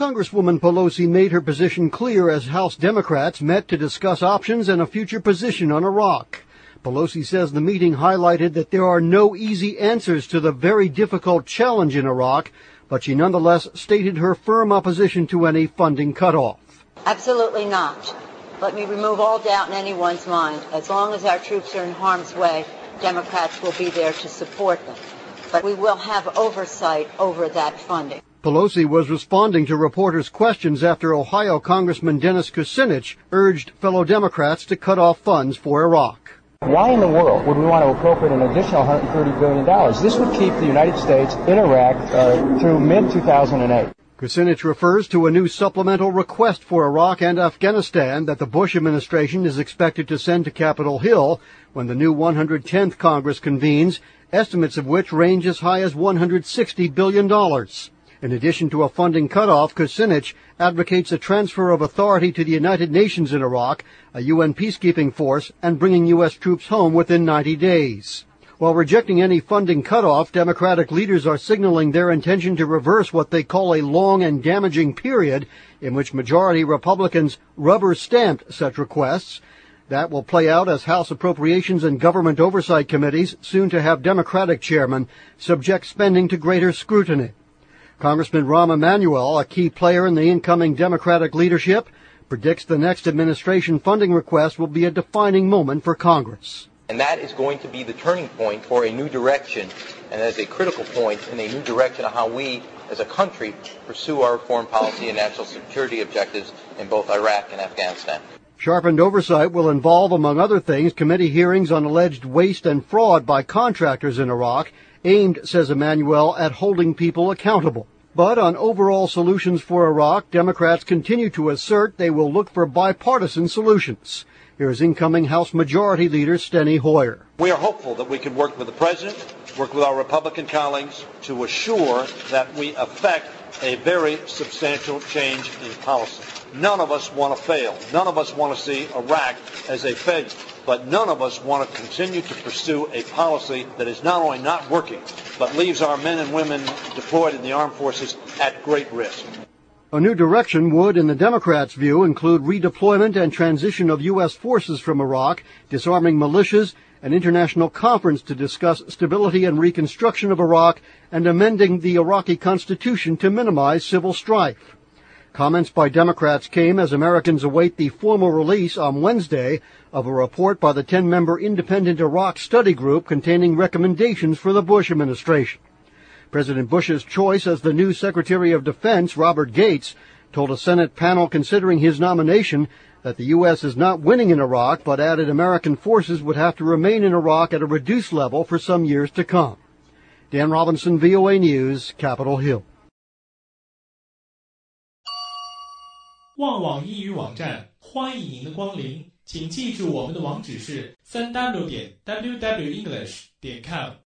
Congresswoman Pelosi made her position clear as House Democrats met to discuss options and a future position on Iraq. Pelosi says the meeting highlighted that there are no easy answers to the very difficult challenge in Iraq, but she nonetheless stated her firm opposition to any funding cutoff. Absolutely not. Let me remove all doubt in anyone's mind. As long as our troops are in harm's way, Democrats will be there to support them. But we will have oversight over that funding. Pelosi was responding to reporters' questions after Ohio Congressman Dennis Kucinich urged fellow Democrats to cut off funds for Iraq. Why in the world would we want to appropriate an additional $130 billion? This would keep the United States in Iraq through mid-2008. Kucinich refers to a new supplemental request for Iraq and Afghanistan that the Bush administration is expected to send to Capitol Hill when the new 110th Congress convenes, estimates of which range as high as $160 billion. In addition to a funding cutoff, Kucinich advocates a transfer of authority to the United Nations in Iraq, a UN peacekeeping force, and bringing U.S. troops home within 90 days. While rejecting any funding cutoff, Democratic leaders are signaling their intention to reverse what they call a long and damaging period in which majority Republicans rubber-stamped such requests. That will play out as House Appropriations and Government Oversight Committees, soon to have Democratic chairmen, subject spending to greater scrutiny. Congressman Rahm Emanuel, a key player in the incoming Democratic leadership, predicts the next administration funding request will be a defining moment for Congress. And that is going to be the turning point for a new direction, and that is a critical point in a new direction of how we, as a country, pursue our foreign policy and national security objectives in both Iraq and Afghanistan. Sharpened oversight will involve, among other things, committee hearings on alleged waste and fraud by contractors in Iraq, aimed, says Emanuel, at holding people accountable. But on overall solutions for Iraq, Democrats continue to assert they will look for bipartisan solutions. Here's incoming House Majority Leader Steny Hoyer. We are hopeful that we can work with the President, work with our Republican colleagues to assure that we effect a very substantial change in policy. None of us want to fail. None of us want to see Iraq as a failure. But none of us want to continue to pursue a policy that is not only not working, but leaves our men and women deployed in the armed forces at great risk. A new direction would, in the Democrats' view, include redeployment and transition of U.S. forces from Iraq, disarming militias, an international conference to discuss stability and reconstruction of Iraq, and amending the Iraqi constitution to minimize civil strife. Comments by Democrats came as Americans await the formal release on Wednesday of a report by the 10-member Independent Iraq Study Group containing recommendations for the Bush administration. President Bush's choice as the new Secretary of Defense, Robert Gates, told a Senate panel considering his nomination that the U.S. is not winning in Iraq, but added American forces would have to remain in Iraq at a reduced level for some years to come. Dan Robinson, VOA News, Capitol Hill. 旺网英语网站，欢迎您的光临，请记住我们的网址是 3w.wwenglish.com。